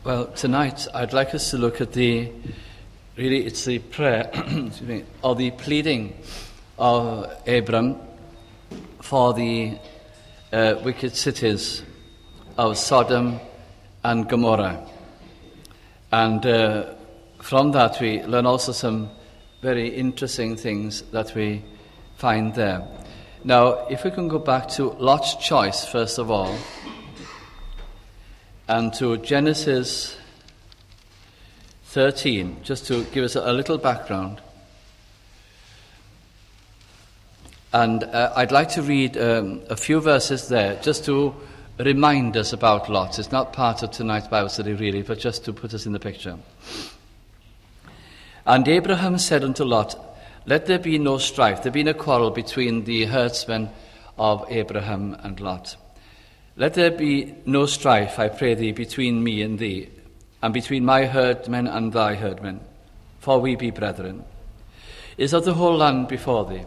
Well, tonight I'd like us to look at it's the prayer, excuse me, or the pleading of Abram for the wicked cities of Sodom and Gomorrah. And from that we learn also some very interesting things that we find there. Now, if we can go back to Lot's choice, first of all, and to Genesis 13, just to give us a little background. And I'd like to read a few verses there, just to remind us about Lot. It's not part of tonight's Bible study, really, but just to put us in the picture. And Abraham said unto Lot, let there be no strife. There be no quarrel between the herdsmen of Abraham and Lot. Let there be no strife, I pray thee, between me and thee, and between my herdmen and thy herdmen, for we be brethren. Is not the whole land before thee?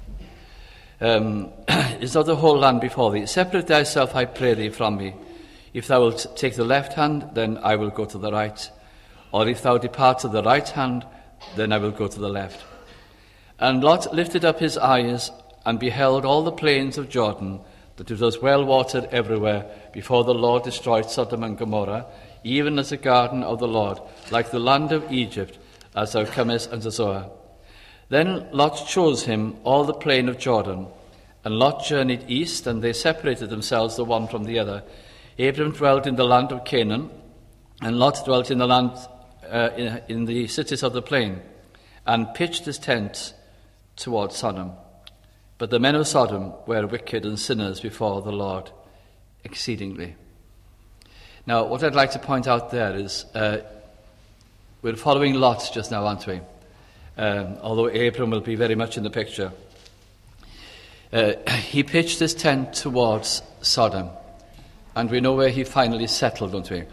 Is not the whole land before thee? Separate thyself, I pray thee, from me. If thou wilt take the left hand, then I will go to the right. Or if thou depart to the right hand, then I will go to the left. And Lot lifted up his eyes, and beheld all the plains of Jordan, that it was well watered everywhere, before the Lord destroyed Sodom and Gomorrah, even as the garden of the Lord, like the land of Egypt, as thou comest unto Zoar. Then Lot chose him all the plain of Jordan, and Lot journeyed east, and they separated themselves the one from the other. Abram dwelt in the land of Canaan, and Lot dwelt in the land in the cities of the plain, and pitched his tent toward Sodom. But the men of Sodom were wicked and sinners before the Lord exceedingly. Now, what I'd like to point out there is we're following Lot just now, aren't we? Although Abram will be very much in the picture. He pitched his tent towards Sodom, and we know where he finally settled, don't we?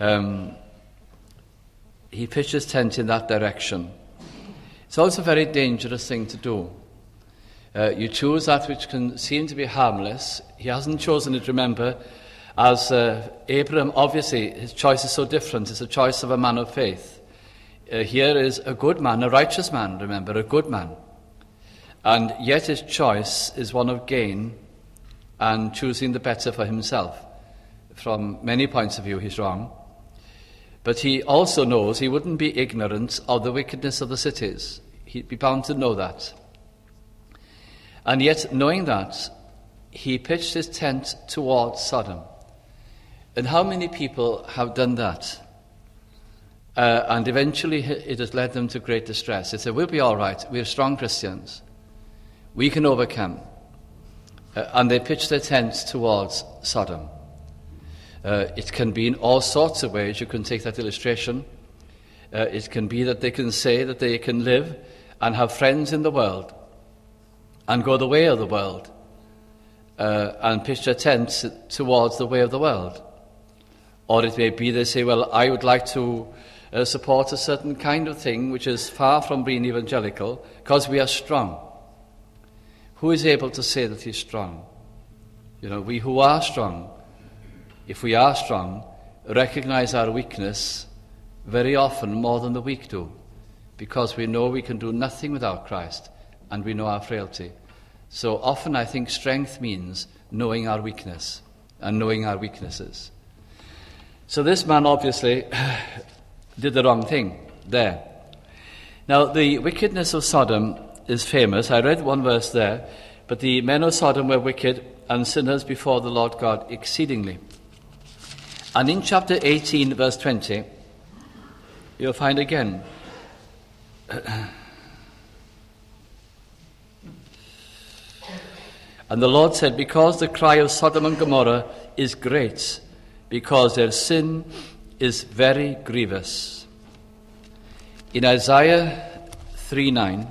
He pitched his tent in that direction. It's also a very dangerous thing to do. You choose that which can seem to be harmless. He hasn't chosen it, remember, as Abraham, obviously, his choice is so different. It's a choice of a man of faith. Here is a good man, a righteous man, remember, a good man. And yet his choice is one of gain and choosing the better for himself. From many points of view, he's wrong. But he also knows he wouldn't be ignorant of the wickedness of the cities. He'd be bound to know that. And yet, knowing that, he pitched his tent towards Sodom. And how many people have done that? And eventually it has led them to great distress. They say, we'll be all right. We're strong Christians. We can overcome. And they pitch their tents towards Sodom. It can be in all sorts of ways. You can take that illustration. It can be that they can say that they can live and have friends in the world and go the way of the world, and pitch their tents towards the way of the world. Or it may be they say, well, I would like to support a certain kind of thing which is far from being evangelical, because we are strong. Who is able to say that he's strong? You know, we who are strong, if we are strong, recognize our weakness very often more than the weak do, because we know we can do nothing without Christ, and we know our frailty. So often I think strength means knowing our weakness and knowing our weaknesses. So this man obviously did the wrong thing there. Now, the wickedness of Sodom is famous. I read one verse there. But the men of Sodom were wicked and sinners before the Lord God exceedingly. And in chapter 18, verse 20, you'll find again, and the Lord said, because the cry of Sodom and Gomorrah is great, because their sin is very grievous. In Isaiah 3:9,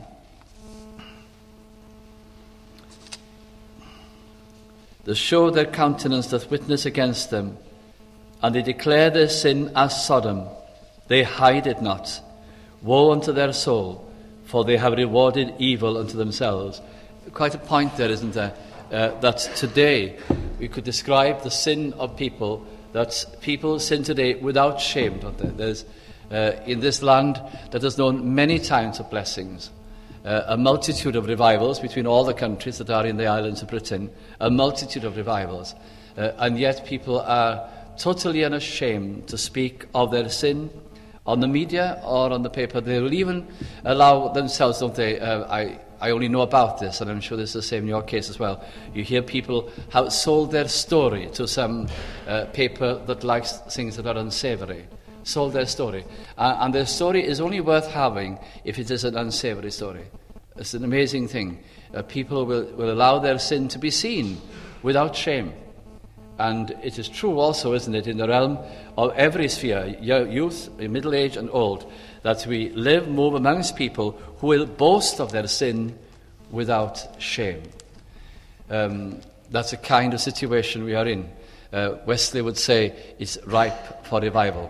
the show their countenance doth witness against them, and they declare their sin as Sodom. They hide it not. Woe unto their soul, for they have rewarded evil unto themselves. Quite a point there, isn't there? That today we could describe the sin of people that people sin today without shame, don't they? There's, in this land that has known many times of blessings, a multitude of revivals between all the countries that are in the islands of Britain, a multitude of revivals, and yet people are totally unashamed to speak of their sin on the media or on the paper. They will even allow themselves, don't they? I only know about this, and I'm sure this is the same in your case as well. You hear people have sold their story to some paper that likes things that are unsavory. Sold their story. And their story is only worth having if it is an unsavory story. It's an amazing thing. People will allow their sin to be seen without shame. And it is true also, isn't it, in the realm of every sphere, youth, middle age and old, that we move amongst people who will boast of their sin without shame. That's a kind of situation we are in. Wesley would say it's ripe for revival.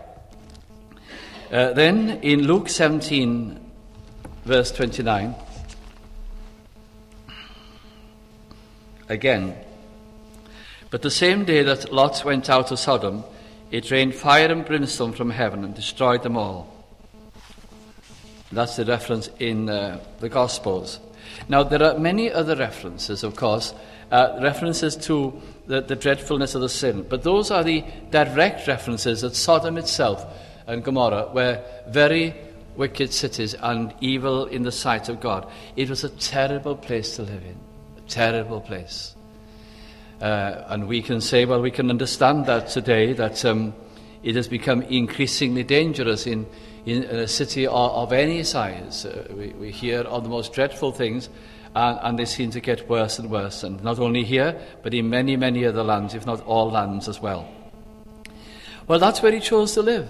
Then in Luke 17, verse 29, again, but the same day that Lot went out of Sodom, it rained fire and brimstone from heaven and destroyed them all. That's the reference in the Gospels. Now, there are many other references, of course, references to the dreadfulness of the sin, but those are the direct references that Sodom itself and Gomorrah were very wicked cities and evil in the sight of God. It was a terrible place to live in, a terrible place. And we can say, well, we can understand that today, that it has become increasingly dangerous in a city of any size. We hear of the most dreadful things, and they seem to get worse and worse, and not only here, but in many, many other lands, if not all lands as well. Well, that's where he chose to live.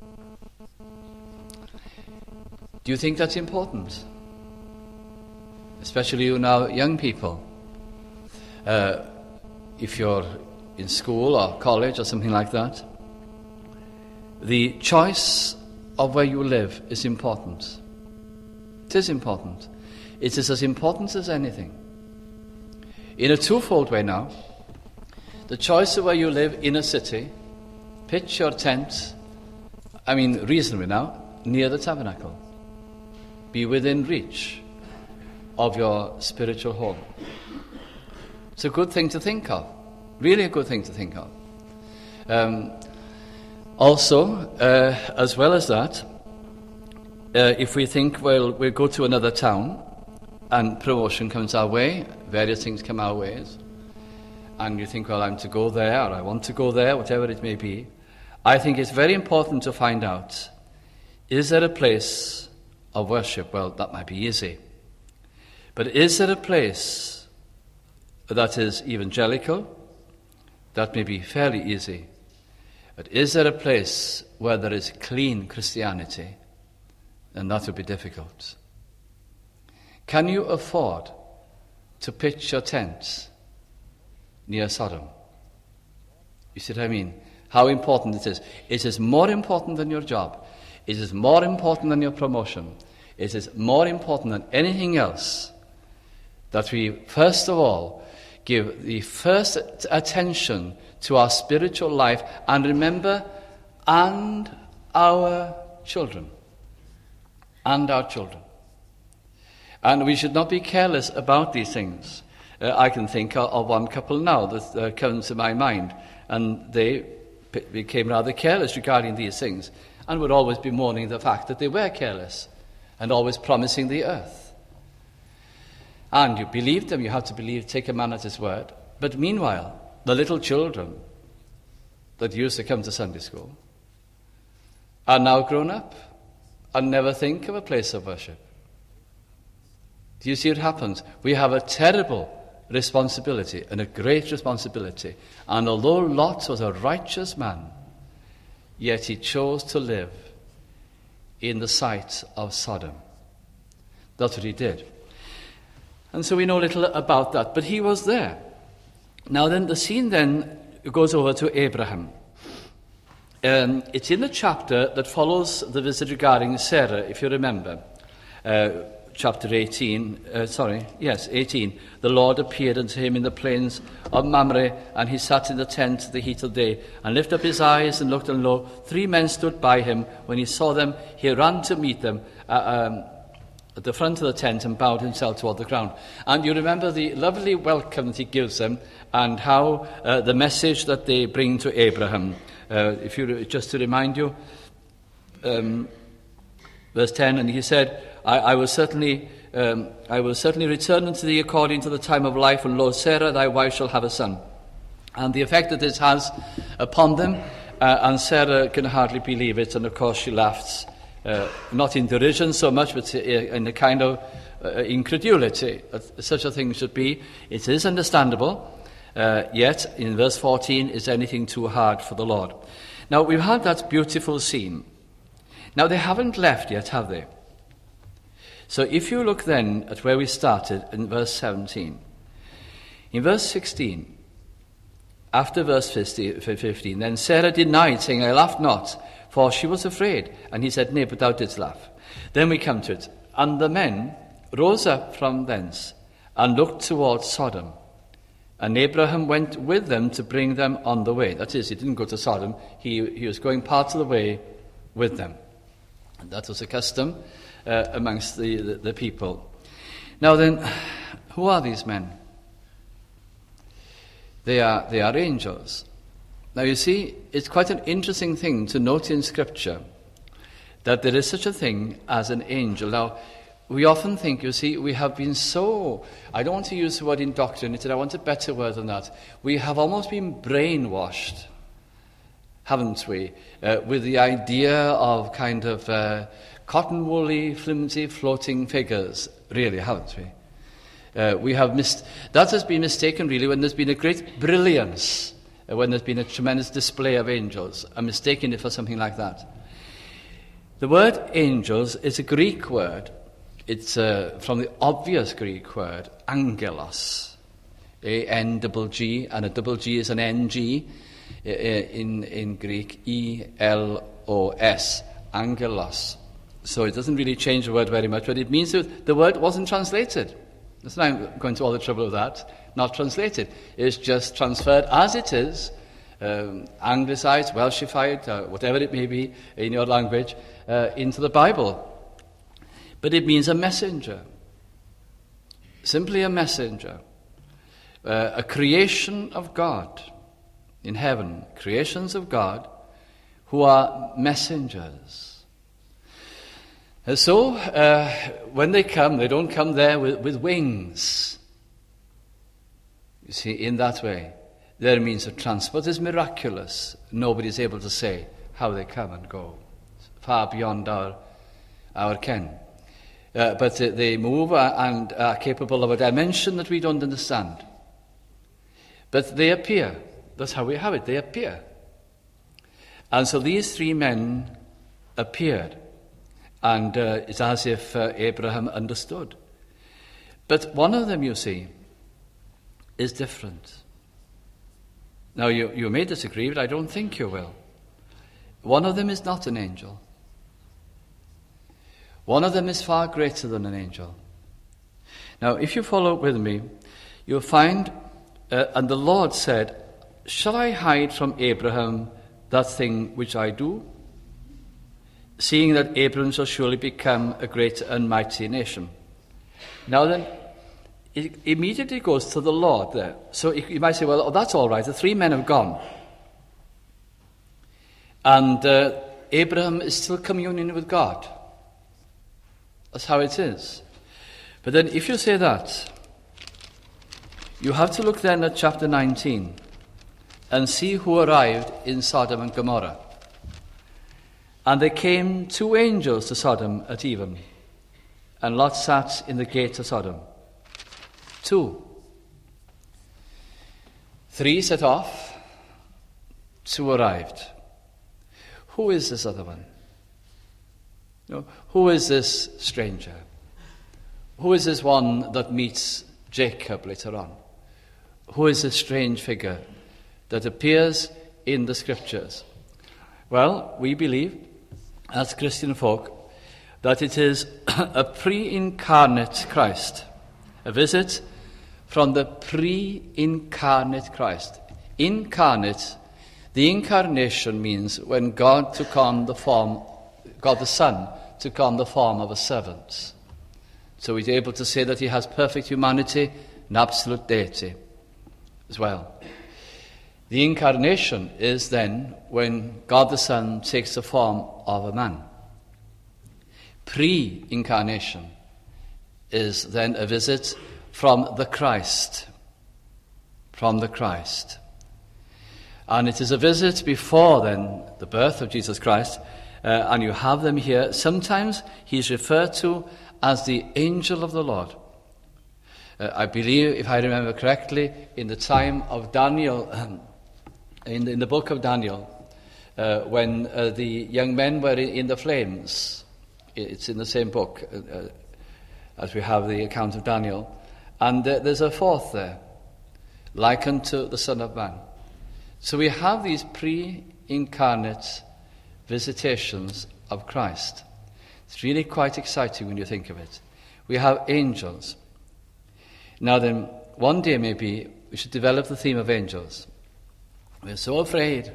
Do you think that's important? Especially you now, young people. If you're in school or college or something like that, the choice of where you live is important. It is important. It is as important as anything. In a twofold way now, the choice of where you live in a city, pitch your tent, reasonably now, near the tabernacle. Be within reach of your spiritual home. It's a good thing to think of. Really a good thing to think of. Also, as well as that, if we think, well, we'll go to another town and promotion comes our way, various things come our ways, and you think, well, I'm to go there, or I want to go there, whatever it may be, I think it's very important to find out, is there a place of worship? Well, that might be easy. But is there a place that is evangelical? That may be fairly easy. But is there a place where there is clean Christianity? And that would be difficult. Can you afford to pitch your tent near Sodom? You see what I mean? How important it is. It is more important than your job. It is more important than your promotion. It is more important than anything else that we, first of all, give the first attention to our spiritual life, and remember, and our children. And our children. And we should not be careless about these things. I can think of one couple now that comes to my mind, and they became rather careless regarding these things, and would always be mourning the fact that they were careless, and always promising the earth. And you believe them, you have to take a man at his word. But meanwhile, the little children that used to come to Sunday school are now grown up and never think of a place of worship. Do you see what happens? We have a terrible responsibility and a great responsibility. And although Lot was a righteous man, yet he chose to live in the sight of Sodom. That's what he did. And so we know little about that, but he was there. Now then, the scene then goes over to Abraham. It's in the chapter that follows the visit regarding Sarah, if you remember. chapter 18, 18. The Lord appeared unto him in the plains of Mamre, and he sat in the tent the heat of the day, and lifted up his eyes and looked, and lo, 3 men stood by him. When he saw them, he ran to meet them at the front of the tent and bowed himself toward the ground. And you remember the lovely welcome that he gives them, and how the message that they bring to Abraham. Just to remind you, verse 10, and he said, I will certainly return unto thee according to the time of life, and lo, Sarah thy wife shall have a son. And the effect that this has upon them, and Sarah can hardly believe it, and of course she laughs, not in derision so much, but in a kind of incredulity that such a thing should be. It is understandable, yet in verse 14, is anything too hard for the Lord? Now, we've had that beautiful scene. Now, they haven't left yet, have they? So if you look then at where we started in verse 17, in verse 16, after verse 15, then Sarah denied, saying, I laughed not, for she was afraid. And he said, Nay, but thou didst laugh. Then we come to it. And the men rose up from thence, and looked towards Sodom. And Abraham went with them to bring them on the way. That is, he didn't go to Sodom. He was going part of the way with them. And that was a custom amongst the people. Now then, who are these men? They are angels. Now you see, it's quite an interesting thing to note in Scripture that there is such a thing as an angel. Now, we often think, you see, we have been so, I don't want to use the word indoctrinated, I want a better word than that. We have almost been brainwashed, haven't we, with the idea of kind of cotton woolly, flimsy, floating figures, really, haven't we? That has been mistaken, really, when there's been a great brilliance, when there's been a tremendous display of angels, and mistaken it for something like that. The word angels is a Greek word. It's from the obvious Greek word, angelos, A-N-G-G, and a double G is an N-G in Greek, E-L-O-S, angelos. So it doesn't really change the word very much, but it means that the word wasn't translated. That's why I'm going to all the trouble of that. Not translated. It's just transferred as it is, anglicized, Welshified, whatever it may be in your language, into the Bible. But it means a messenger. Simply a messenger. A creation of God in heaven. Creations of God who are messengers. So, when they come, they don't come there with wings. You see, in that way, their means of transport is miraculous. Nobody's able to say how they come and go. It's far beyond our ken. But they move and are capable of a dimension that we don't understand. But they appear. That's how we have it. They appear. And so these 3 men appeared. And it's as if Abraham understood. But one of them, you see, is different. Now, you may disagree, but I don't think you will. One of them is not an angel. One of them is far greater than an angel. Now, if you follow with me, you'll find, and the Lord said, Shall I hide from Abraham that thing which I do? Seeing that Abraham shall surely become a great and mighty nation. Now then, it immediately goes to the Lord there. So you might say, well, that's all right, the 3 men have gone. And Abraham is still communing with God. That's how it is. But then if you say that, you have to look then at chapter 19 and see who arrived in Sodom and Gomorrah. And there came 2 angels to Sodom at even, and Lot sat in the gate of Sodom. 2. 3 set off, 2 arrived. Who is this other one? Who is this stranger? Who is this one that meets Jacob later on? Who is this strange figure that appears in the Scriptures? Well, we believe, as Christian folk, that it is a pre-incarnate Christ, a visit from the pre-incarnate Christ. Incarnate, the incarnation means when God the Son took on the form of a servant. So he's able to say that he has perfect humanity and absolute deity as well. The incarnation is then when God the Son takes the form of a man. Pre-incarnation is then a visit from the Christ. From the Christ. And it is a visit before then the birth of Jesus Christ. And you have them here. Sometimes he's referred to as the angel of the Lord. I believe, if I remember correctly, in the time of Daniel, in the book of Daniel, when the young men were in the flames. It's in the same book as we have the account of Daniel. And there's a fourth there, like unto the Son of Man. So we have these pre-incarnate visitations of Christ. It's really quite exciting when you think of it. We have angels. Now then, one day maybe we should develop the theme of angels. We're so afraid,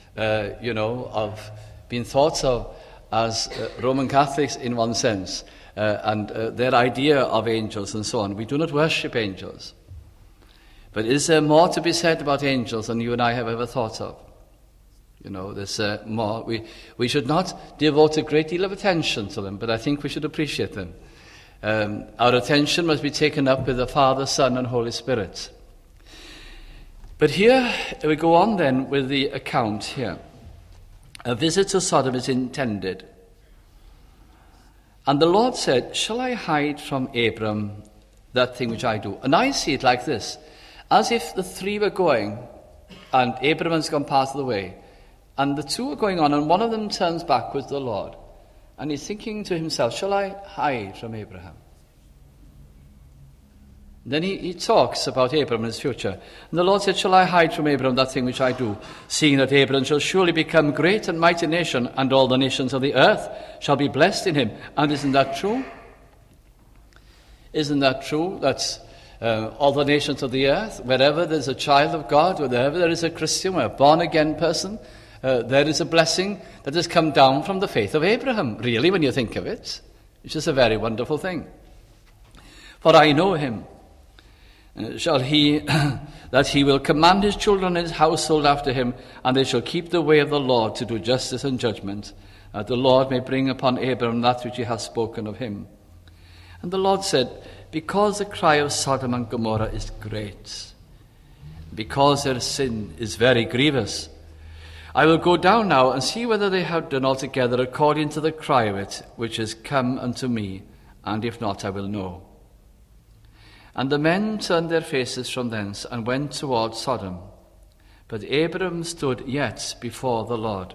of being thought of as Roman Catholics in one sense, and their idea of angels and so on. We do not worship angels. But is there more to be said about angels than you and I have ever thought of? There's more. We should not devote a great deal of attention to them, but I think we should appreciate them. Our attention must be taken up with the Father, Son, and Holy Spirit. But here we go on then with the account here. A visit to Sodom is intended. And the Lord said, shall I hide from Abram that thing which I do? And I see it like this, as if the three were going, and Abram has gone part of the way, and the two are going on, and one of them turns back with the Lord. And he's thinking to himself, shall I hide from Abraham? Then he talks about Abram and his future. And the Lord said, shall I hide from Abram that thing which I do, seeing that Abram shall surely become great and mighty nation, and all the nations of the earth shall be blessed in him. And isn't that true? Isn't that true? That all the nations of the earth, wherever there's a child of God, wherever there is a Christian or a born-again person, there is a blessing that has come down from the faith of Abraham, really, when you think of it. It's just a very wonderful thing. For I know him. Shall he, that he will command his children and his household after him, and they shall keep the way of the Lord to do justice and judgment, that the Lord may bring upon Abram that which he has spoken of him. And the Lord said, because the cry of Sodom and Gomorrah is great, because their sin is very grievous, I will go down now and see whether they have done altogether according to the cry of it, which is come unto me, and if not, I will know. And the men turned their faces from thence and went toward Sodom. But Abram stood yet before the Lord.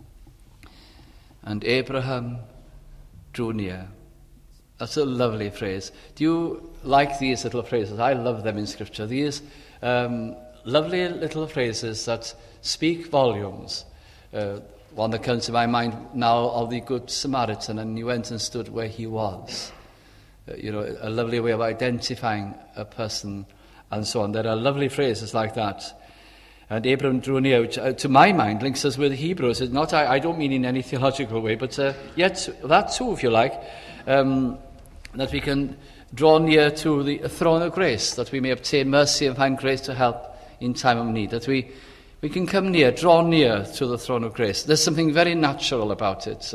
And Abraham drew near. That's a lovely phrase. Do you like these little phrases? I love them in Scripture. These lovely little phrases that speak volumes. One that comes to my mind now of the Good Samaritan, and he went and stood where he was. A lovely way of identifying a person and so on. There are lovely phrases like that. And Abram drew near, which to my mind links us with Hebrews. It's not, I don't mean in any theological way, but yet that too, if you like, that we can draw near to the throne of grace, that we may obtain mercy and find grace to help in time of need, that we can come near, draw near to the throne of grace. There's something very natural about it,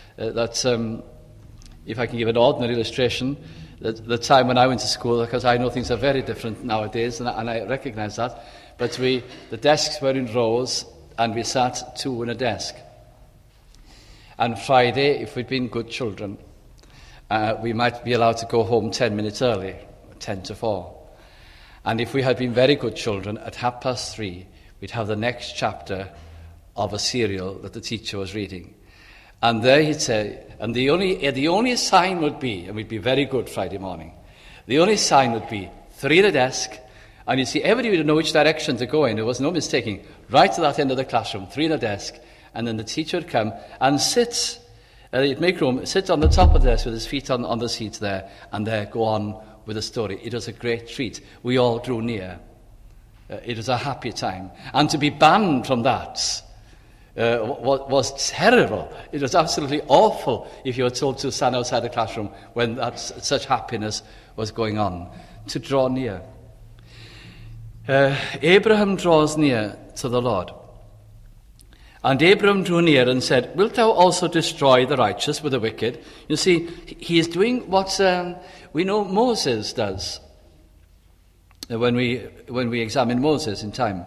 if I can give an ordinary illustration, the time when I went to school, because I know things are very different nowadays, and I recognize that, but the desks were in rows, and we sat two in a desk. And Friday, if we'd been good children, we might be allowed to go home 10 minutes early, 10 to 4. And if we had been very good children, at 3:30, we'd have the next chapter of a serial that the teacher was reading. And there he'd say, and the only sign would be, and we'd be very good Friday morning, the only sign would be 3 at a desk, and you see, everybody would know which direction to go in. There was no mistaking. Right to that end of the classroom, 3 at a desk, and then the teacher would come and sit He'd make room, sit on the top of the desk with his feet on the seat there, and there go on with the story. It was a great treat. We all drew near. It was a happy time. And to be banned from that was terrible. It was absolutely awful if you were told to stand outside the classroom when such happiness was going on. To draw near. Abraham draws near to the Lord. And Abraham drew near and said, "Wilt thou also destroy the righteous with the wicked?" You see, he is doing what we know Moses does when we examine Moses in time.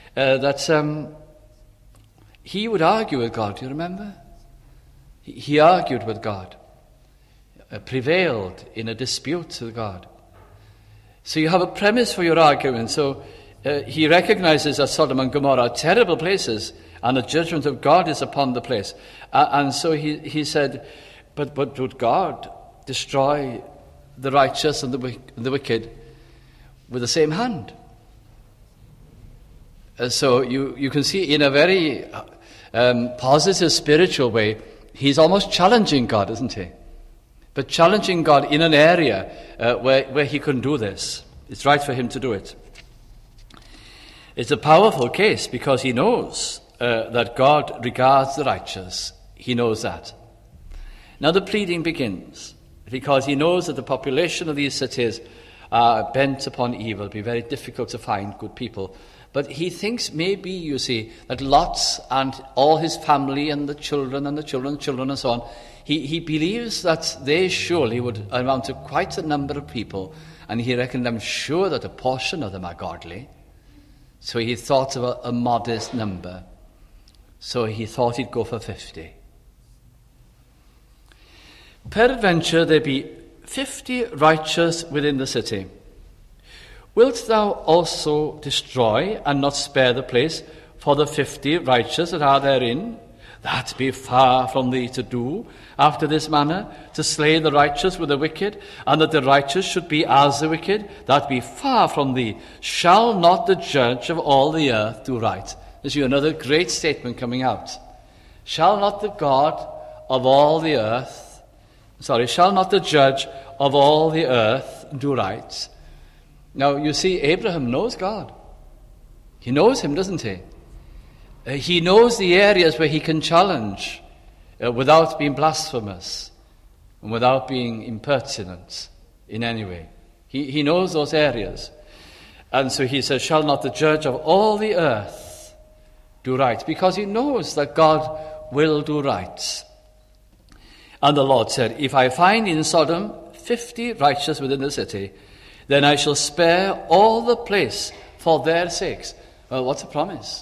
He would argue with God, do you remember? He argued with God, prevailed in a dispute with God. So you have a premise for your argument. So he recognizes that Sodom and Gomorrah are terrible places, and the judgment of God is upon the place. And so he said, but would God destroy the righteous and the wicked with the same hand? So you can see in a very positive spiritual way, he's almost challenging God, isn't he? But challenging God in an area where he can do this. It's right for him to do it. It's a powerful case because he knows that God regards the righteous. He knows that. Now the pleading begins because he knows that the population of these cities are bent upon evil. It'll be very difficult to find good people. But he thinks maybe, you see, that Lot and all his family and the children and the children's children and so on, he believes that they surely would amount to quite a number of people, and he reckoned, I'm sure that a portion of them are godly. So he thought of a modest number. So he thought he'd go for 50. Peradventure there be 50 righteous within the city. Wilt thou also destroy and not spare the place for the 50 righteous that are therein? That be far from thee to do after this manner, to slay the righteous with the wicked, and that the righteous should be as the wicked. That be far from thee. Shall not the judge of all the earth do right? There's another great statement coming out. Shall not the God of all the earth, shall not the judge of all the earth do right? Now, you see, Abraham knows God. He knows him, doesn't he? He knows the areas where he can challenge without being blasphemous and without being impertinent in any way. He knows those areas. And so he says, shall not the judge of all the earth do right? Because he knows that God will do right. And the Lord said, if I find in Sodom 50 righteous within the city, then I shall spare all the place for their sakes. Well, what's a promise?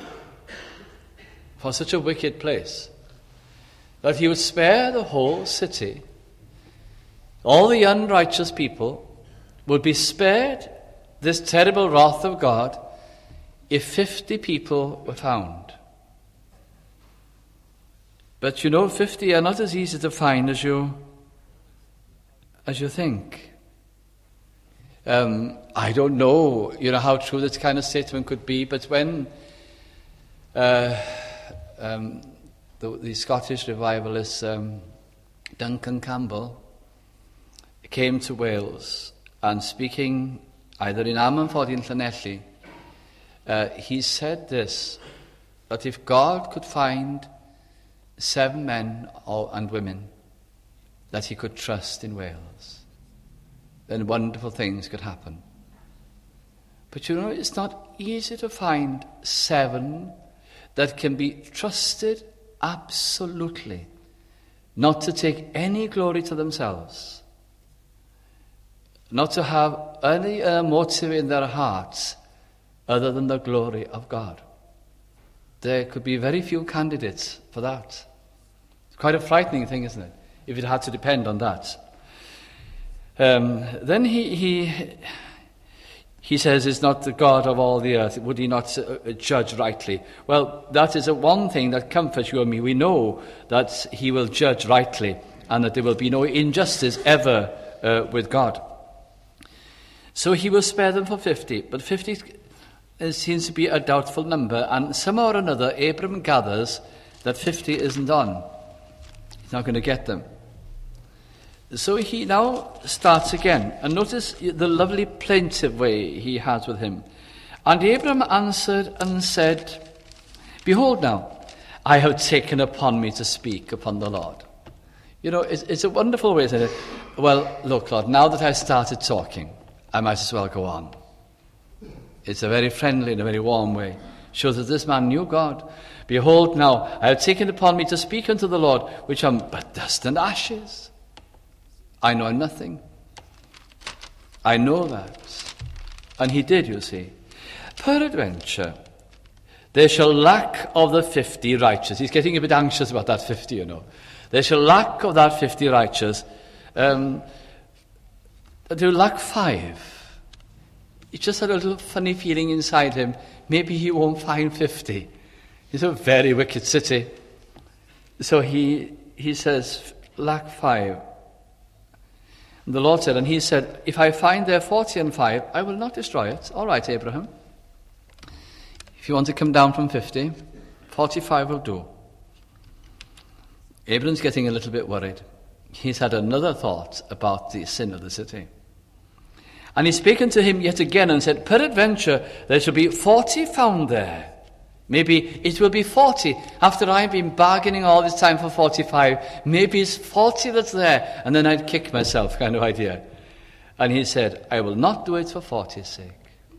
For such a wicked place. That he would spare the whole city. All the unrighteous people would be spared this terrible wrath of God if 50 people were found. But 50 are not as easy to find as you think. I don't know, how true this kind of statement could be, but when the Scottish revivalist Duncan Campbell came to Wales and speaking either in Ammanford or in Llanelli, he said this, that if God could find 7 men and women that he could trust in Wales, then wonderful things could happen. But it's not easy to find 7 that can be trusted absolutely, not to take any glory to themselves, not to have any motive in their hearts other than the glory of God. There could be very few candidates for that. It's quite a frightening thing, isn't it, if it had to depend on that. Then he says, is not the God of all the earth, would he not judge rightly? Well, that is one thing that comforts you and me. We know that he will judge rightly and that there will be no injustice ever with God. So he will spare them for 50, but 50 seems to be a doubtful number, and somehow or another Abram gathers that 50 isn't on. He's not going to get them. So he now starts again. And notice the lovely plaintive way he has with him. And Abram answered and said, Behold now, I have taken upon me to speak upon the Lord. You know, it's a wonderful way to say, well, look, Lord, now that I've started talking, I might as well go on. It's a very friendly and a very warm way. Shows that this man knew God. Behold now, I have taken upon me to speak unto the Lord, which am but dust and ashes. I know nothing. I know that. And he did, you see. Peradventure, there shall lack of the 50 righteous. He's getting a bit anxious about that 50, you know. There shall lack of that 50 righteous. There will lack 5. He just had a little funny feeling inside him. Maybe he won't find 50. It's a very wicked city. So he says, lack 5. And the Lord said, and he said, if I find there 40 and 5, I will not destroy it. All right, Abraham. If you want to come down from 50, 45 will do. Abraham's getting a little bit worried. He's had another thought about the sin of the city. And he spake unto him yet again and said, Peradventure there shall be 40 found there. Maybe it will be 40 after I've been bargaining all this time for 45. Maybe it's 40 that's there, and then I'd kick myself, kind of idea. And he said, I will not do it for 40's sake.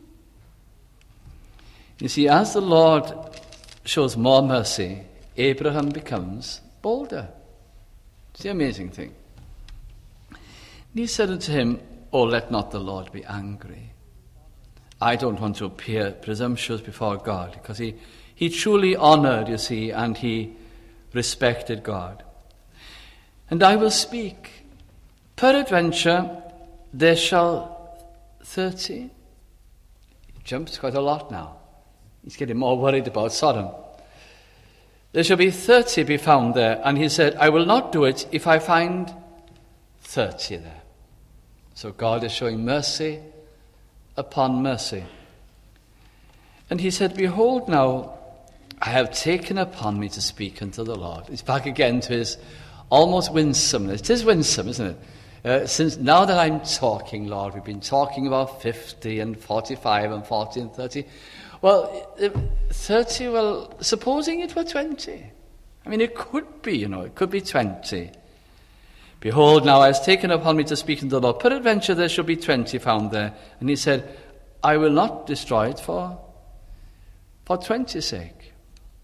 You see, as the Lord shows more mercy, Abraham becomes bolder. It's the amazing thing. And he said unto him, Oh, let not the Lord be angry. I don't want to appear presumptuous before God, because he truly honored, you see, and he respected God. And I will speak. Peradventure there shall 30. He jumps quite a lot now. He's getting more worried about Sodom. There shall be 30 be found there. And he said, I will not do it if I find 30 there. So God is showing mercy upon mercy. And he said, Behold now, I have taken upon me to speak unto the Lord. He's back again to his almost winsomeness. It is winsome, isn't it? Since now that I'm talking, Lord, we've been talking about 50 and 45 and 40 and 30. Well, 30, well, supposing it were 20. I mean, it could be, it could be 20. Behold, now I have taken upon me to speak unto the Lord. Peradventure there shall be 20 found there. And he said, I will not destroy it for 20's sake.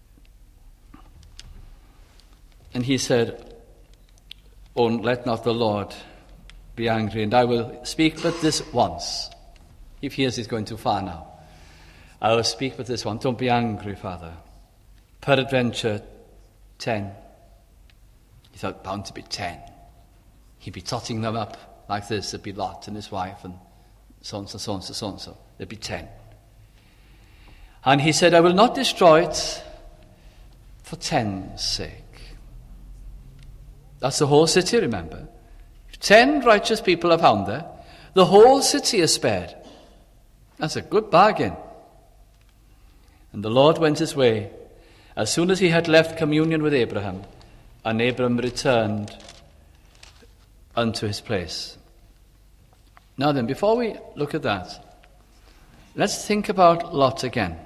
And he said, Oh, let not the Lord be angry, and I will speak but this once. If he is going too far now. I will speak but this one. Don't be angry, Father. Peradventure 10. He thought, bound to be 10. He'd be totting them up like this. There'd be Lot and his wife and so and so, so and so, so and so. There'd be 10. And he said, I will not destroy it for 10's sake. That's the whole city, remember. If 10 righteous people are found there, the whole city is spared. That's a good bargain. And the Lord went his way as soon as he had left communion with Abraham, and Abraham returned unto his place. Now then, before we look at that, let's think about Lot again.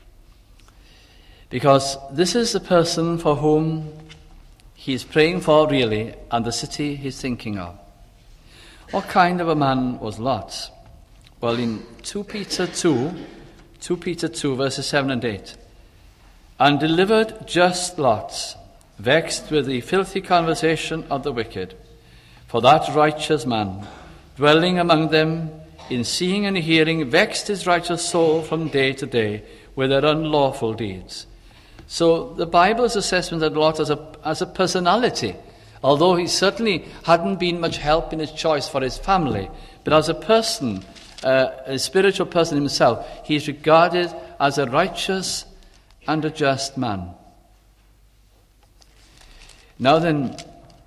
Because this is the person for whom he is praying for, really, and the city he's thinking of. What kind of a man was Lot? Well, in 2 Peter 2, verses 7 and 8, and delivered just Lot, vexed with the filthy conversation of the wicked, for that righteous man, dwelling among them, in seeing and hearing, vexed his righteous soul from day to day with their unlawful deeds. So the Bible's assessment of Lot as a personality, although he certainly hadn't been much help in his choice for his family, but as a person, a spiritual person himself, he is regarded as a righteous and a just man. Now then,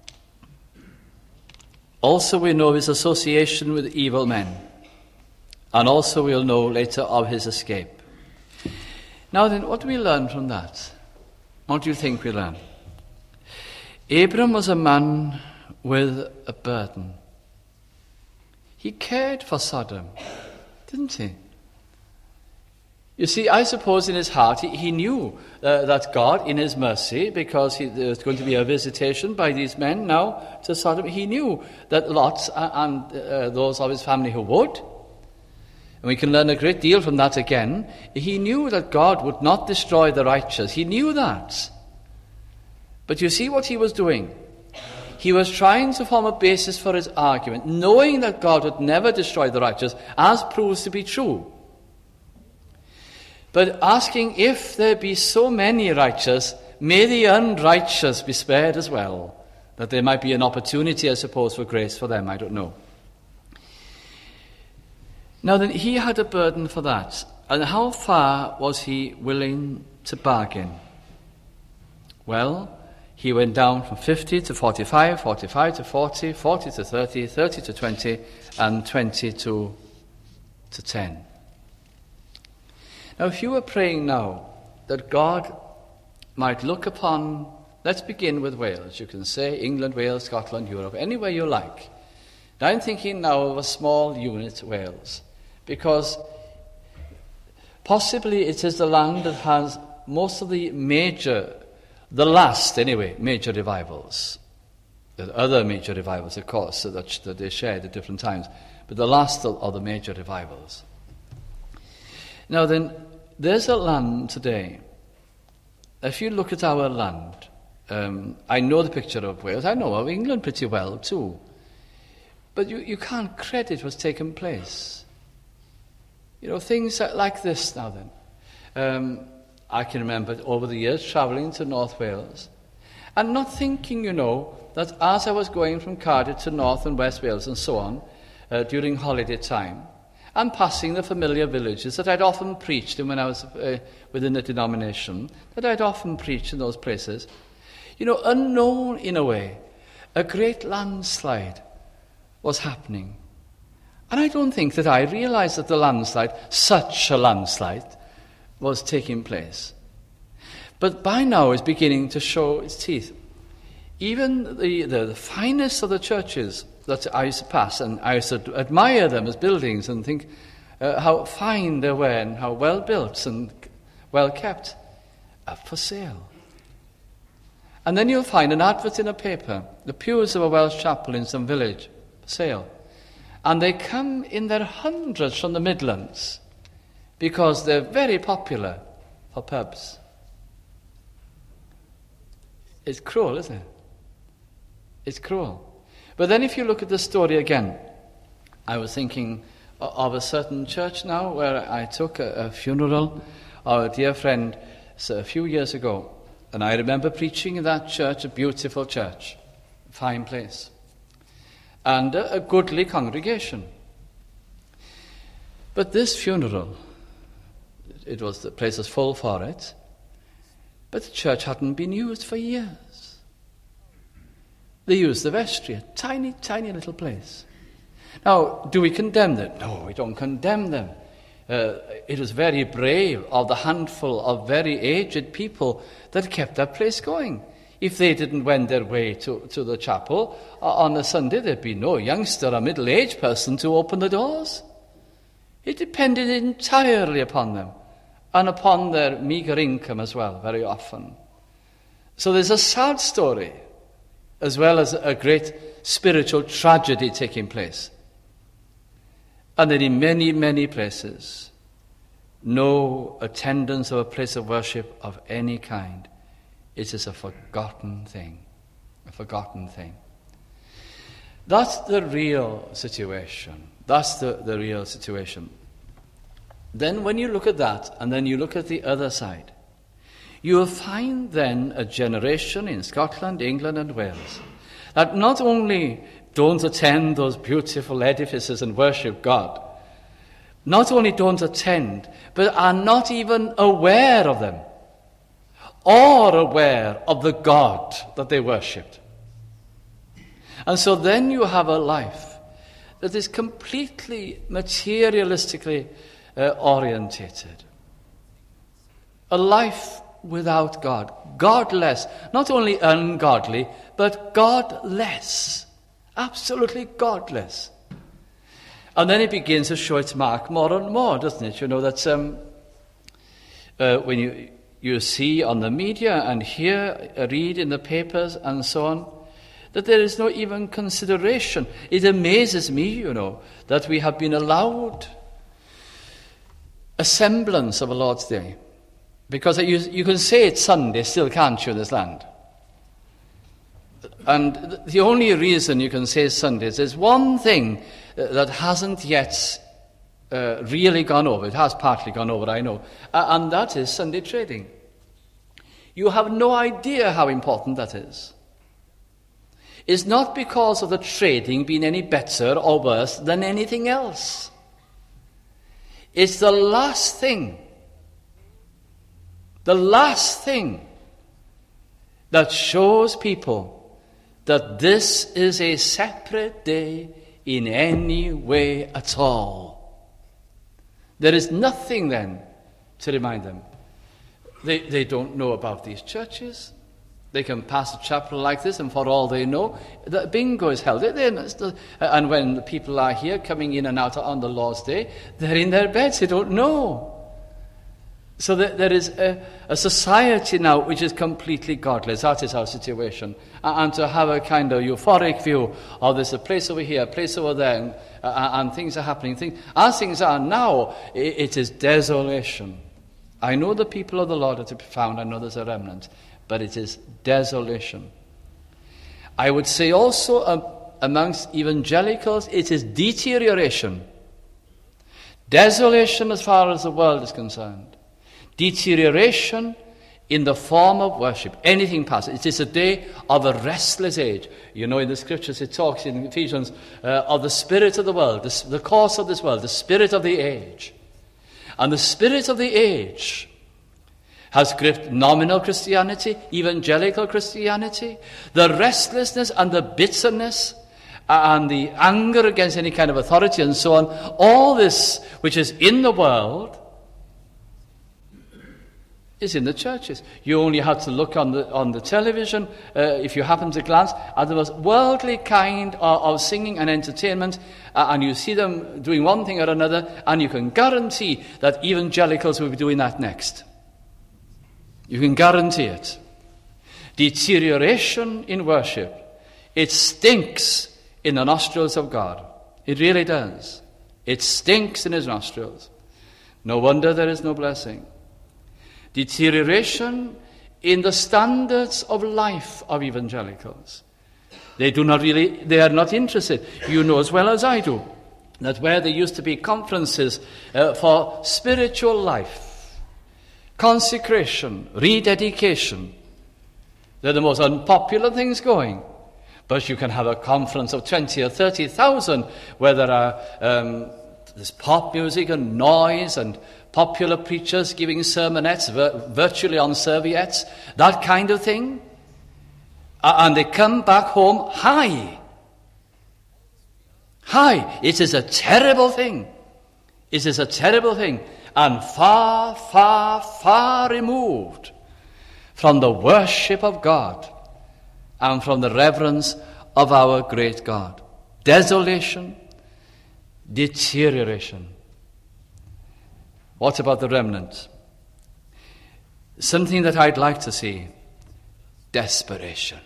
also we know his association with evil men, and also we'll know later of his escape. Now then, what do we learn from that? What do you think we learn? Abram was a man with a burden. He cared for Sodom, didn't he? You see, I suppose in his heart he knew that God, in his mercy, because there was going to be a visitation by these men now to Sodom, he knew that Lot and those of his family who would, and we can learn a great deal from that again, he knew that God would not destroy the righteous. He knew that. But you see what he was doing? He was trying to form a basis for his argument, knowing that God would never destroy the righteous, as proves to be true. But asking, if there be so many righteous, may the unrighteous be spared as well, that there might be an opportunity, I suppose, for grace for them. I don't know. Now then, he had a burden for that. And how far was he willing to bargain? Well, he went down from 50 to 45, 45 to 40, 40 to 30, 30 to 20, and 20 to 10. Now, if you were praying now that God might look upon, let's begin with Wales. You can say England, Wales, Scotland, Europe, anywhere you like. Now, I'm thinking now of a small unit, Wales, because possibly it is the land that has most of the last major revivals. There are other major revivals, of course, that they shared at different times, but the last of the major revivals. Now then, there's a land today. If you look at our land, I know the picture of Wales. I know of England pretty well too. But you can't credit what's taken place. You know, things like this now then. I can remember over the years travelling to North Wales and not thinking, that as I was going from Cardiff to North and West Wales and so on during holiday time, and passing the familiar villages that I'd often preached in when I was within the denomination, that I'd often preached in those places, unknown in a way, a great landslide was happening. And I don't think that I realised that the landslide, such a landslide, was taking place. But by now it's beginning to show its teeth. Even the finest of the churches that I used to pass, and I used to admire them as buildings and think how fine they were and how well built and well kept, up for sale. And then you'll find an advert in a paper, the pews of a Welsh chapel in some village, for sale. And they come in their hundreds from the Midlands because they're very popular for pubs. It's cruel, isn't it? It's cruel. But then if you look at the story again, I was thinking of a certain church now where I took a funeral of a dear friend a few years ago. And I remember preaching in that church, a beautiful church, a fine place, and a goodly congregation. But this funeral, the place was full for it, but the church hadn't been used for years. They used the vestry, a tiny, tiny little place. Now, do we condemn them? No, we don't condemn them. It was very brave of the handful of very aged people that kept that place going. If they didn't wend their way to the chapel on a Sunday, there'd be no youngster or middle-aged person to open the doors. It depended entirely upon them and upon their meagre income as well, very often. So there's a sad story as well as a great spiritual tragedy taking place. And then in many, many places, no attendance of a place of worship of any kind. It is a forgotten thing. A forgotten thing. That's the real situation. That's the real situation. Then when you look at that, and then you look at the other side, you will find then a generation in Scotland, England and Wales that not only don't attend those beautiful edifices and worship God, not only don't attend, but are not even aware of them, or aware of the God that they worshipped. And so then you have a life that is completely materialistically orientated. A life without God. Godless. Not only ungodly, but godless. Absolutely godless. And then it begins to show its mark more and more, doesn't it? You know, that's when you see on the media and hear, read in the papers and so on, that there is no even consideration. It amazes me, you know, that we have been allowed a semblance of a Lord's Day. Because you can say it's Sunday still, can't you, in this land? And the only reason you can say Sundays, there's one thing that hasn't yet really gone over. It has partly gone over, I know. And that is Sunday trading. You have no idea how important that is. It's not because of the trading being any better or worse than anything else. It's the last thing that shows people that this is a separate day in any way at all. There is nothing then to remind them. They don't know about these churches. They can pass a chapel like this, and for all they know, the bingo is held. And when the people are here coming in and out on the Lord's Day, they're in their beds. They don't know. So there is a society now which is completely godless. That is our situation. And to have a kind of euphoric view of there's a place over here, a place over there, and things are happening. As things are now, it is desolation. I know the people of the Lord are to be found. I know there's a remnant. But it is desolation. I would say also amongst evangelicals, it is deterioration. Desolation as far as the world is concerned. Deterioration in the form of worship. Anything passes. It is a day of a restless age. You know, in the scriptures it talks in Ephesians of the spirit of the world, the course of this world, the spirit of the age. And the spirit of the age has gripped nominal Christianity, evangelical Christianity, the restlessness and the bitterness and the anger against any kind of authority and so on. All this which is in the world is in the churches. You only have to look on the television, if you happen to glance at the most worldly kind of singing and entertainment, and you see them doing one thing or another, and you can guarantee that evangelicals will be doing that next. You can guarantee it. Deterioration in worship. It stinks in the nostrils of God. It really does. It stinks in his nostrils. No wonder there is no blessing. Deterioration in the standards of life of evangelicals. They are not interested. You know as well as I do that where there used to be conferences for spiritual life, consecration, rededication, they're the most unpopular things going. But you can have a conference of 20 or 30,000 where there are there's pop music and noise and popular preachers giving sermonettes virtually on serviettes, that kind of thing. And they come back home high. It is a terrible thing. It is a terrible thing. And far, far, far removed from the worship of God and from the reverence of our great God. Desolation, deterioration. What about the remnant? Something that I'd like to see. Desperation.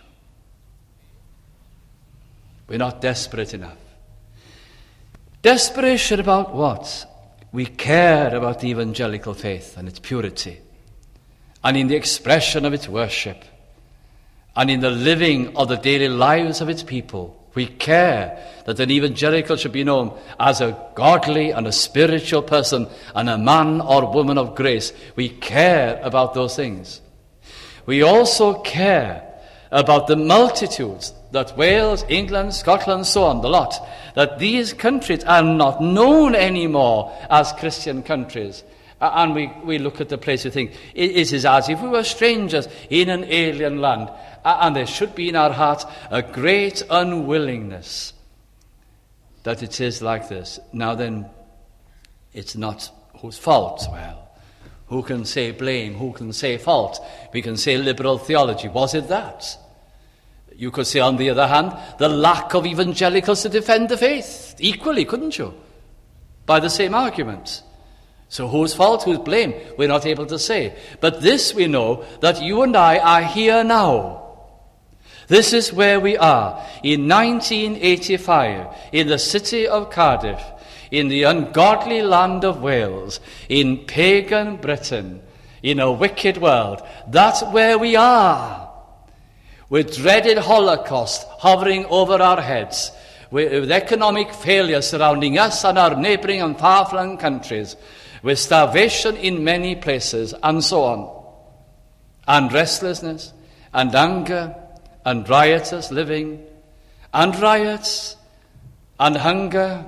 We're not desperate enough. Desperation about what? We care about the evangelical faith and its purity, and in the expression of its worship, and in the living of the daily lives of its people. We care that an evangelical should be known as a godly and a spiritual person and a man or woman of grace. We care about those things. We also care about the multitudes that Wales, England, Scotland, so on, the lot, that these countries are not known anymore as Christian countries. And we look at the place, we think, it is as if we were strangers in an alien land. And there should be in our hearts a great unwillingness that it is like this. Now then, it's not whose fault? Well, Who can say blame? Who can say fault? We can say liberal theology. Was it that? You could say, on the other hand, the lack of evangelicals to defend the faith. Equally, couldn't you? By the same argument. So whose fault, whose blame? We're not able to say. But this we know, that you and I are here now. This is where we are. In 1985, in the city of Cardiff, in the ungodly land of Wales, in pagan Britain, in a wicked world. That's where we are. With dreaded Holocaust hovering over our heads, with economic failure surrounding us and our neighbouring and far-flung countries, with starvation in many places, and so on, and restlessness, and anger, and riotous living, and riots, and hunger,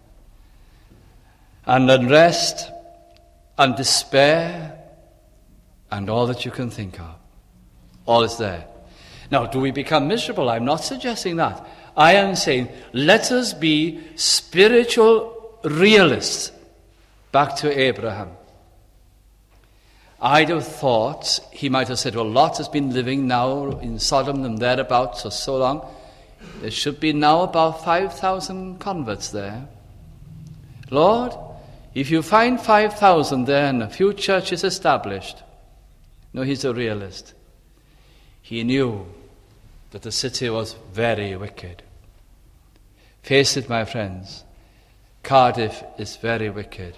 and unrest, and despair, and all that you can think of. All is there. Now, do we become miserable? I'm not suggesting that. I am saying, let us be spiritual realists. Back to Abraham. I'd have thought he might have said, well, Lot has been living now in Sodom and thereabouts for so long. There should be now about 5,000 converts there. Lord, if you find 5,000 there and a few churches established. No, he's a realist. He knew that the city was very wicked. Face it, my friends. Cardiff is very wicked.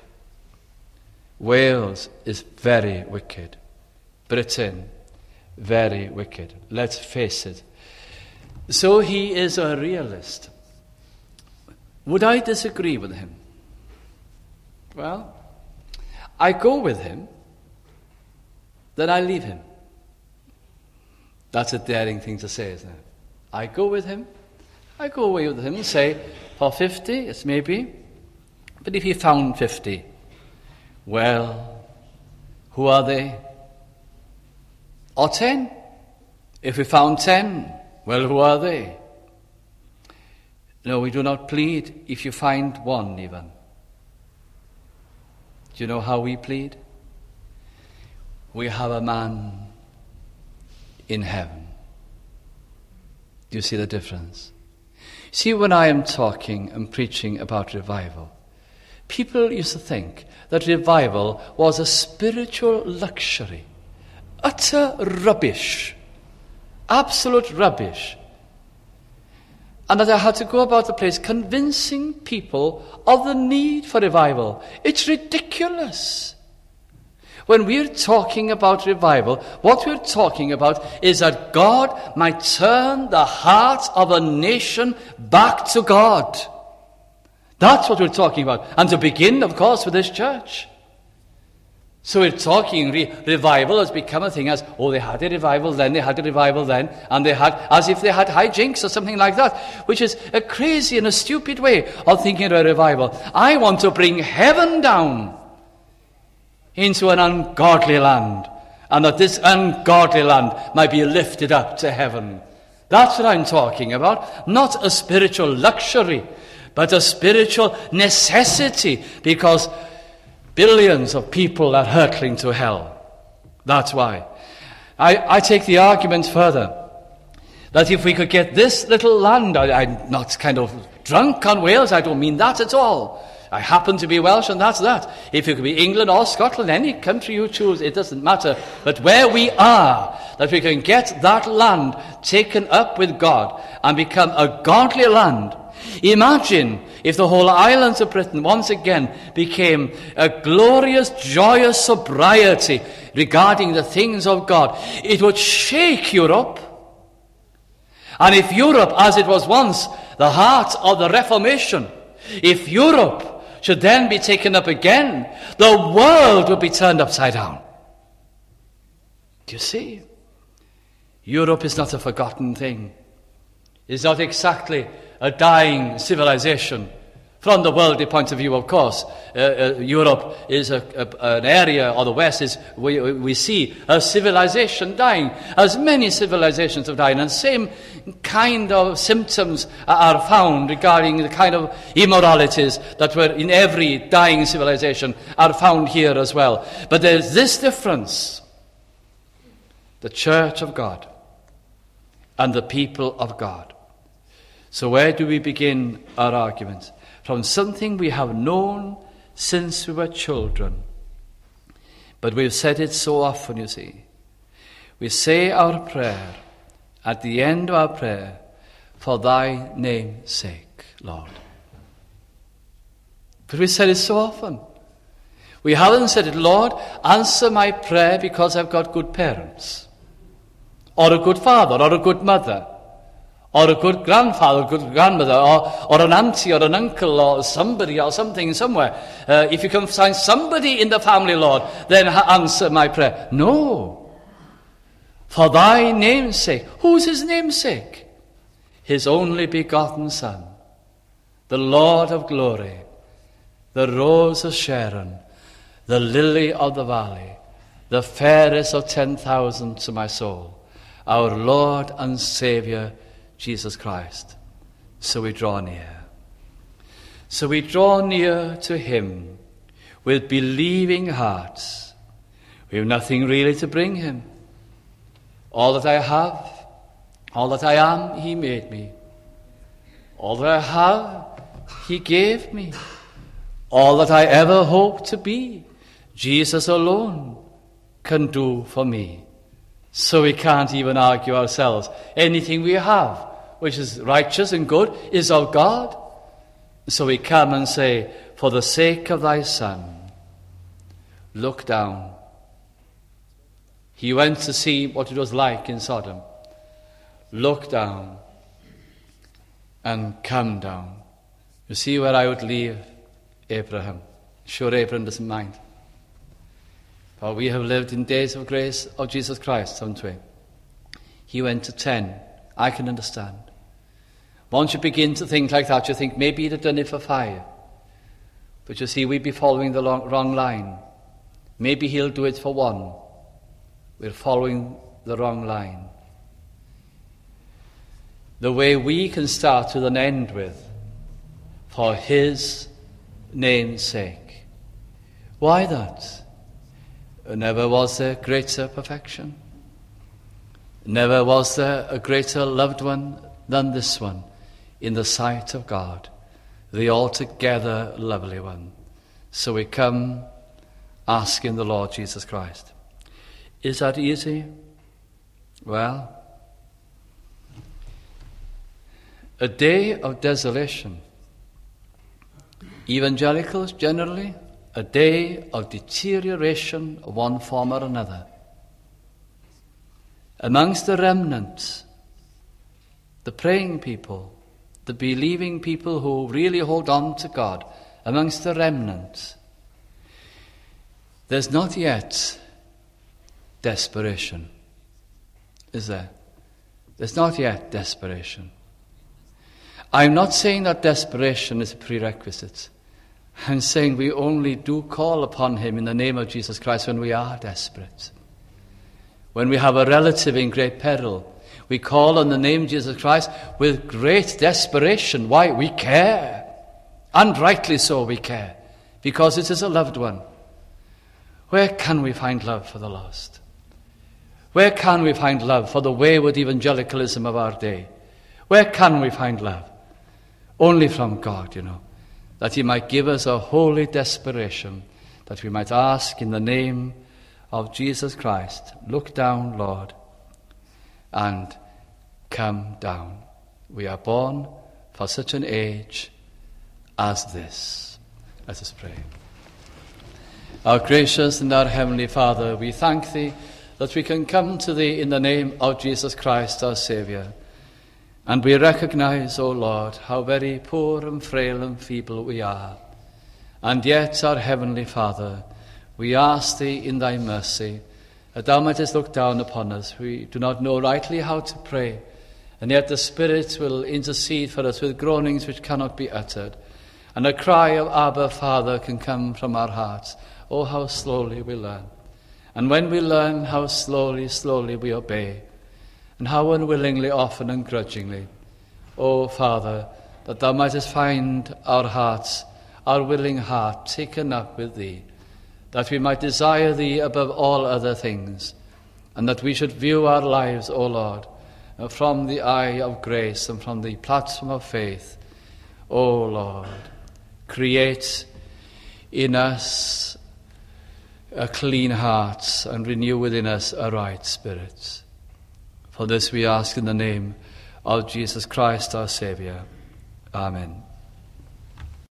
Wales is very wicked. Britain, very wicked. Let's face it. So he is a realist. Would I disagree with him? Well, I go with him, then I leave him. That's a daring thing to say, isn't it? I go with him, I go away with him and say, for 50, it's maybe. But if he found 50, well, who are they? Or 10? If we found 10, well, who are they? No, we do not plead if you find one even. Do you know how we plead? We have a man in heaven. Do you see the difference? See, when I am talking and preaching about revival, people used to think that revival was a spiritual luxury. Utter rubbish. Absolute rubbish. And that I had to go about the place convincing people of the need for revival. It's ridiculous. When we're talking about revival, what we're talking about is that God might turn the heart of a nation back to God. That's what we're talking about. And to begin, of course, with this church. So we're talking revival has become a thing as, oh, they had a revival then, they had a revival then, and they had, as if they had hijinks or something like that, which is a crazy and a stupid way of thinking about revival. I want to bring heaven down into an ungodly land, and that this ungodly land might be lifted up to heaven. That's what I'm talking about. Not a spiritual luxury, but a spiritual necessity, because billions of people are hurtling to hell. That's why. I take the argument further, that if we could get this little land, I'm not kind of drunk on Wales, I don't mean that at all. I happen to be Welsh, and that's that. If it could be England or Scotland, any country you choose, it doesn't matter. But where we are, that we can get that land taken up with God and become a godly land. Imagine if the whole islands of Britain once again became a glorious, joyous sobriety regarding the things of God. It would shake Europe. And if Europe, as it was once, the heart of the Reformation, if Europe should then be taken up again, the world would be turned upside down. Do you see? Europe is not a forgotten thing. It's not exactly a dying civilization From the worldly point of view, of course, Europe is an area, or the West is, we see a civilization dying, as many civilizations have died, and the same kind of symptoms are found regarding the kind of immoralities that were in every dying civilization are found here as well. But there's this difference: the Church of God and the people of God. So where do we begin our argument? From something we have known since we were children. But we've said it so often, you see. We say our prayer, at the end of our prayer, for thy name's sake, Lord. But we said it so often. We haven't said it, Lord, answer my prayer because I've got good parents, or a good father, or a good mother, or a good grandfather, good grandmother, or an auntie, or an uncle, or somebody, or something somewhere. If you can find somebody in the family, Lord, then answer my prayer. No. For thy name's sake. Who's his namesake? His only begotten Son, the Lord of glory, the rose of Sharon, the lily of the valley, the fairest of 10,000 to my soul, our Lord and Saviour, Jesus Christ. So we draw near. So we draw near to him with believing hearts. We have nothing really to bring him. All that I have, all that I am, he made me. All that I have, he gave me. All that I ever hope to be, Jesus alone can do for me. So we can't even argue ourselves. Anything we have, which is righteous and good, is of God. So we come and say, for the sake of thy Son, look down. He went to see what it was like in Sodom. Look down and come down. You see where I would leave Abraham. Sure, Abraham doesn't mind. For we have lived in days of grace of Jesus Christ, haven't we? He went to 10. I can understand. Once you begin to think like that, you think maybe he'd have done it for 5. But you see, we'd be following the wrong line. Maybe he'll do it for 1. We're following the wrong line. The way we can start with and end with, for his name's sake. Why that? Never was there greater perfection. Never was there a greater loved one than this one in the sight of God, the altogether lovely one. So we come asking the Lord Jesus Christ. Is that easy? Well, a day of desolation. Evangelicals generally, a day of deterioration of one form or another. Amongst the remnant, the praying people, the believing people who really hold on to God, amongst the remnant, there's not yet desperation, is there? There's not yet desperation. I'm not saying that desperation is a prerequisite. I'm saying we only do call upon him in the name of Jesus Christ when we are desperate. When we have a relative in great peril, we call on the name of Jesus Christ with great desperation. Why? We care. And rightly so we care. Because it is a loved one. Where can we find love for the lost? Where can we find love for the wayward evangelicalism of our day? Where can we find love? Only from God, that he might give us a holy desperation, that we might ask in the name of Jesus Christ, look down, Lord, and come down. We are born for such an age as this. Let us pray. Our gracious and our heavenly Father, we thank thee that we can come to thee in the name of Jesus Christ, our Saviour. And we recognize, O Lord, how very poor and frail and feeble we are. And yet, our heavenly Father, we ask thee in thy mercy that thou mightest look down upon us. We do not know rightly how to pray, and yet the Spirit will intercede for us with groanings which cannot be uttered. And a cry of Abba, Father, can come from our hearts. Oh, how slowly we learn. And when we learn, how slowly, slowly we obey. And how unwillingly, often and grudgingly. Oh, Father, that thou mightest find our hearts, our willing heart, taken up with thee, that we might desire thee above all other things, and that we should view our lives, O Lord, from the eye of grace and from the platform of faith. O Lord, create in us a clean heart and renew within us a right spirit. For this we ask in the name of Jesus Christ our Saviour. Amen.